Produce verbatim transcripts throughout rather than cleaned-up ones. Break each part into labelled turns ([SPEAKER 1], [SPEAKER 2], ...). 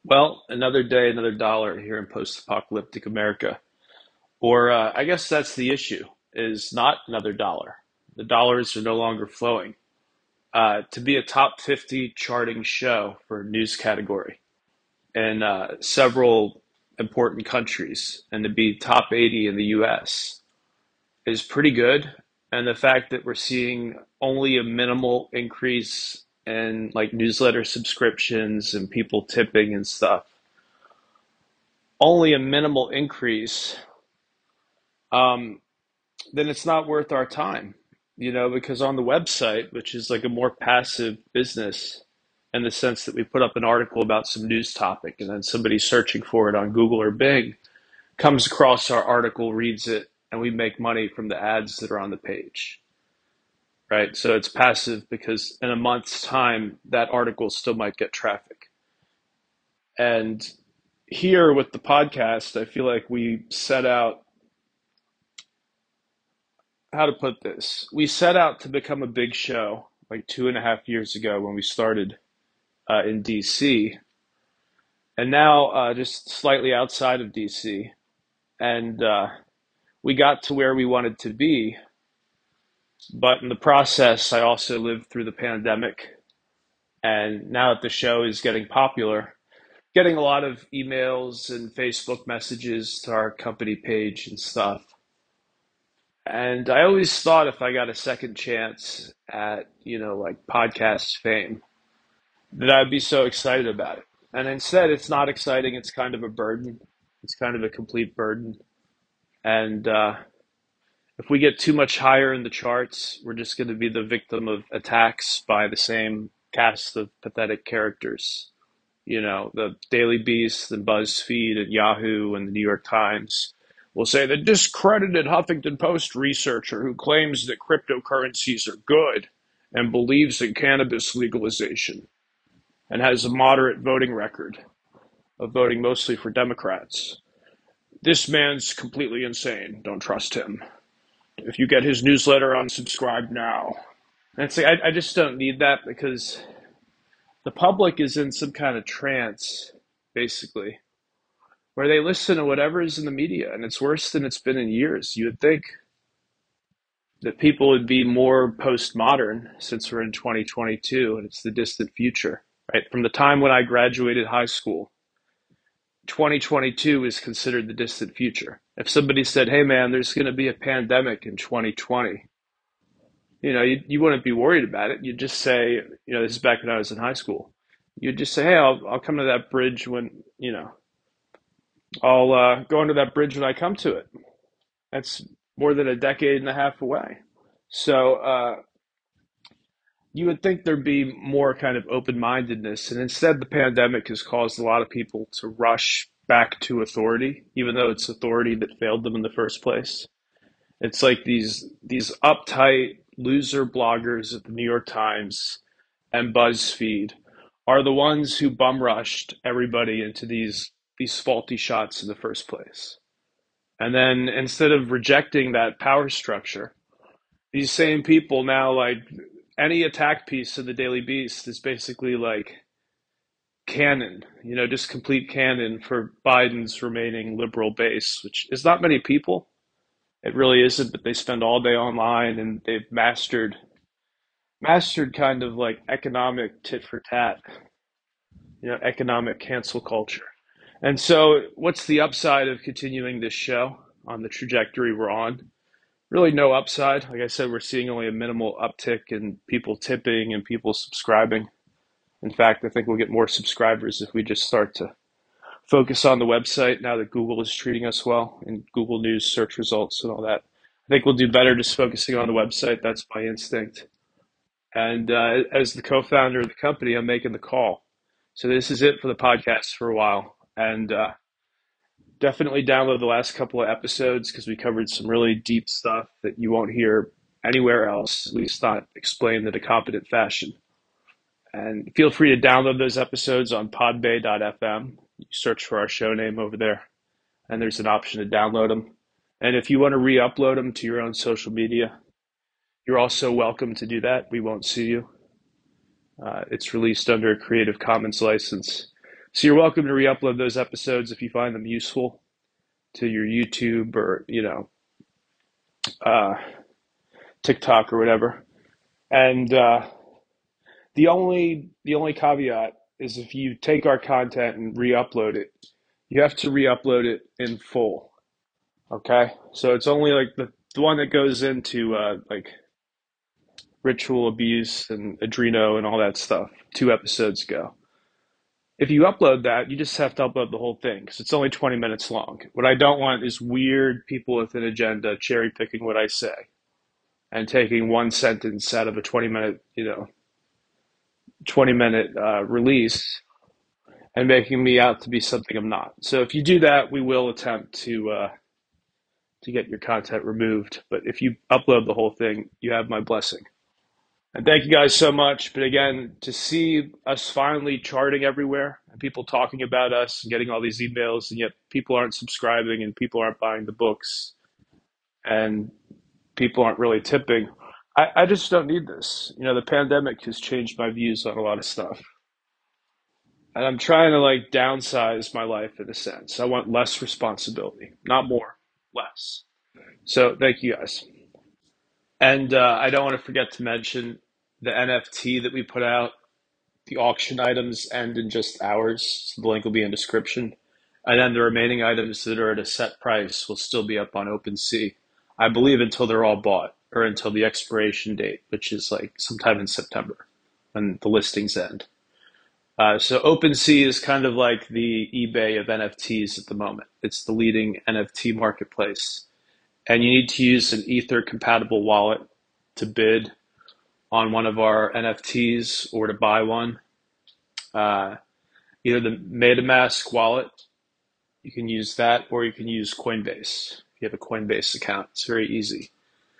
[SPEAKER 1] Well, another day, another dollar here in post-apocalyptic America. Or uh, I guess that's the issue, is not another dollar. The dollars are no longer flowing. Uh, to be a top fifty charting show for a news category in uh, several important countries and to be top eighty in the U S is pretty good. And the fact that we're seeing only a minimal increase in like newsletter subscriptions and people tipping and stuff, only a minimal increase, um, then it's not worth our time, you know, because on the website, which is like a more passive business in the sense that we put up an article about some news topic and then somebody searching for it on Google or Bing comes across our article, reads it, and we make money from the ads that are on the page, right? So it's passive because in a month's time, that article still might get traffic. And here with the podcast, I feel like we set out how to put this. We set out to become a big show like two and a half years ago when we started uh, in D C, and now uh, just slightly outside of D C. And uh, we got to where we wanted to be, but in the process, I also lived through the pandemic. And now that the show is getting popular, getting a lot of emails and Facebook messages to our company page and stuff. And I always thought if I got a second chance at, you know, like podcast fame, that I'd be so excited about it. And instead, it's not exciting. It's kind of a burden. It's kind of a complete burden. And uh, if we get too much higher in the charts, we're just going to be the victim of attacks by the same cast of pathetic characters. You know, the Daily Beast and BuzzFeed and Yahoo and the New York Times will say the discredited Huffington Post researcher who claims that cryptocurrencies are good and believes in cannabis legalization and has a moderate voting record of voting mostly for Democrats. This man's completely insane. Don't trust him. If you get his newsletter, unsubscribe now. And it's like, I, I just don't need that because the public is in some kind of trance, basically, where they listen to whatever is in the media, and it's worse than it's been in years. You would think that people would be more postmodern since we're in twenty twenty-two and it's the distant future, right? From the time when I graduated high school, twenty twenty-two is considered the distant future. If somebody said, hey man, there's going to be a pandemic in twenty twenty, you know, you, you wouldn't be worried about it. You'd just say, you know, this is back when I was in high school. You'd just say, hey, I'll, I'll come to that bridge when, you know, I'll uh, go under that bridge when I come to it. That's more than a decade and a half away. So uh, you would think there'd be more kind of open-mindedness, and instead the pandemic has caused a lot of people to rush back to authority, even though it's authority that failed them in the first place. It's like these these uptight loser bloggers at the New York Times and BuzzFeed are the ones who bum rushed everybody into these these faulty shots in the first place. And then instead of rejecting that power structure, these same people now like any attack piece of the Daily Beast is basically like canon, you know, just complete canon for Biden's remaining liberal base, which is not many people. It really isn't, but they spend all day online and they've mastered mastered kind of like economic tit for tat, you know, economic cancel culture. And so what's the upside of continuing this show on the trajectory we're on? Really no upside. Like I said, we're seeing only a minimal uptick in people tipping and people subscribing. In fact, I think we'll get more subscribers if we just start to focus on the website now that Google is treating us well and Google News search results and all that. I think we'll do better just focusing on the website. That's my instinct. And uh, as the co-founder of the company, I'm making the call. So this is it for the podcast for a while. And uh, definitely download the last couple of episodes because we covered some really deep stuff that you won't hear anywhere else, at least not explained in a competent fashion. And feel free to download those episodes on podbay dot f m. You search for our show name over there, and there's an option to download them. And if you want to re-upload them to your own social media, you're also welcome to do that. We won't sue you. Uh, it's released under a Creative Commons license. So you're welcome to re-upload those episodes if you find them useful to your YouTube or, you know, uh, TikTok or whatever. And uh, the only the only caveat is if you take our content and re-upload it, you have to re-upload it in full. Okay, so it's only like the, the one that goes into uh, like ritual abuse and Adreno and all that stuff two episodes ago. If you upload that, you just have to upload the whole thing because it's only twenty minutes long. What I don't want is weird people with an agenda cherry picking what I say and taking one sentence out of a twenty minute, you know, twenty minute uh, release and making me out to be something I'm not. So if you do that, we will attempt to uh, to get your content removed. But if you upload the whole thing, you have my blessing. And thank you guys so much. But again, to see us finally charting everywhere and people talking about us and getting all these emails, and yet people aren't subscribing and people aren't buying the books and people aren't really tipping. I, I just don't need this. You know, the pandemic has changed my views on a lot of stuff. And I'm trying to like downsize my life in a sense. I want less responsibility, not more, less. So thank you guys. And uh, I don't want to forget to mention the N F T that we put out. The auction items end in just hours, so the link will be in description. And then the remaining items that are at a set price will still be up on OpenSea, I believe until they're all bought or until the expiration date, which is like sometime in September when the listings end. Uh, so OpenSea is kind of like the eBay of N F Ts at the moment. It's the leading N F T marketplace. And you need to use an Ether compatible wallet to bid on one of our N F Ts or to buy one. Uh, either the MetaMask wallet, you can use that, or you can use Coinbase. If you have a Coinbase account, it's very easy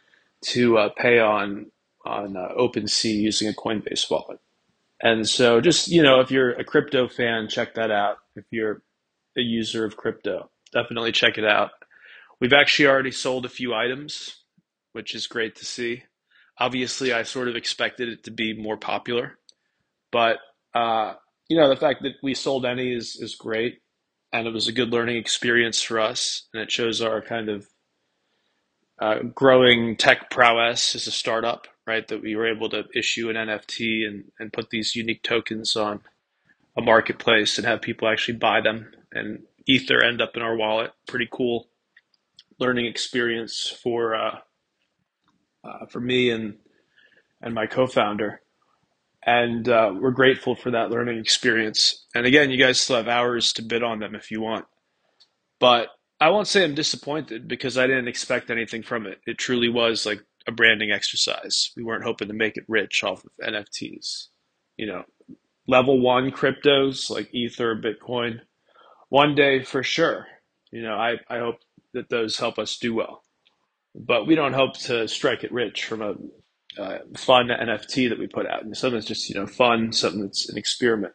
[SPEAKER 1] to uh, pay on on uh, OpenSea using a Coinbase wallet. And so just, you know, if you're a crypto fan, check that out. If you're a user of crypto, definitely check it out. We've actually already sold a few items, which is great to see. Obviously, I sort of expected it to be more popular, but uh, you know, the fact that we sold any is is great, and it was a good learning experience for us, and it shows our kind of uh, growing tech prowess as a startup, right? That we were able to issue an N F T and and put these unique tokens on a marketplace and have people actually buy them, and Ether end up in our wallet. Pretty cool learning experience for uh, uh, for me and and my co-founder. And uh, we're grateful for that learning experience. And again, you guys still have hours to bid on them if you want. But I won't say I'm disappointed because I didn't expect anything from it. It truly was like a branding exercise. We weren't hoping to make it rich off of N F Ts. You know, level one cryptos like Ether, Bitcoin, one day for sure. You know, I, I hope that those help us do well. But we don't hope to strike it rich from a uh, fun N F T that we put out. And something that's just, you know, fun, something that's an experiment.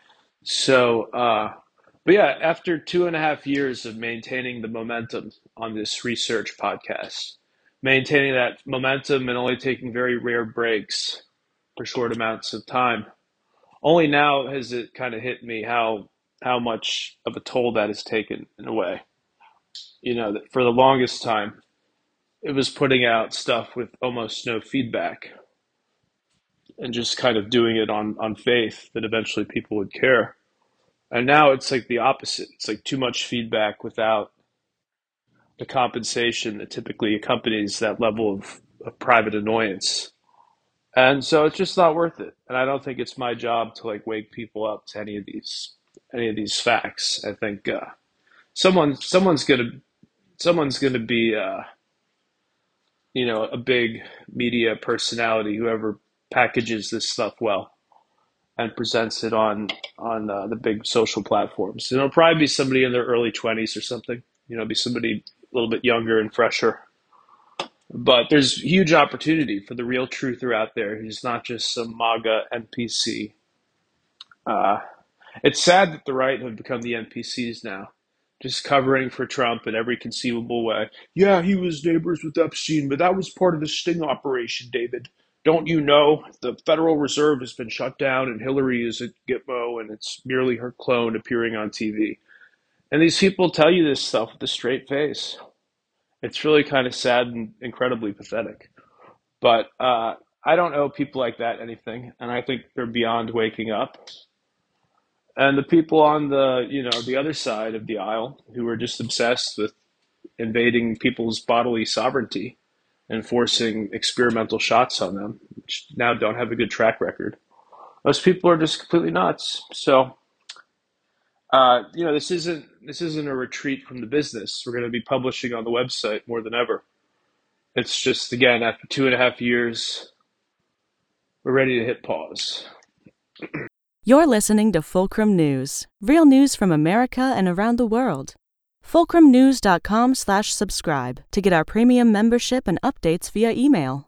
[SPEAKER 1] So, uh, but yeah, after two and a half years of maintaining the momentum on this research podcast, maintaining that momentum and only taking very rare breaks for short amounts of time, only now has it kind of hit me how how much of a toll that has taken in a way. You know, that for the longest time, it was putting out stuff with almost no feedback and just kind of doing it on on faith that eventually people would care. And now it's like the opposite. It's like too much feedback without the compensation that typically accompanies that level of, of private annoyance. And so it's just not worth it. And I don't think it's my job to like wake people up to any of these any of these facts. I think uh, someone someone's gonna someone's gonna be uh, you know, a big media personality, whoever packages this stuff well and presents it on on uh, the big social platforms. And it'll probably be somebody in their early twenties or something. You know, be somebody a little bit younger and fresher. But there's huge opportunity for the real truther out there who's not just some MAGA N P C. Uh, it's sad that the right have become the N P Cs now, just covering for Trump in every conceivable way. Yeah, he was neighbors with Epstein, but that was part of the sting operation, David. don't you know the Federal Reserve has been shut down and Hillary is a Gitmo and it's merely her clone appearing on T V? And these people tell you this stuff with a straight face. It's really kind of sad and incredibly pathetic. But uh, I don't owe people like that anything, and I think they're beyond waking up. And the people on the, you know, the other side of the aisle who are just obsessed with invading people's bodily sovereignty and forcing experimental shots on them, which now don't have a good track record. Those people are just completely nuts. So, uh, you know, this isn't this isn't a retreat from the business. We're going to be publishing on the website more than ever. It's just, again, after two and a half years, we're ready to hit pause.
[SPEAKER 2] You're listening to Fulcrum News, real news from America and around the world. fulcrum news dot com slash subscribe to get our premium membership and updates via email.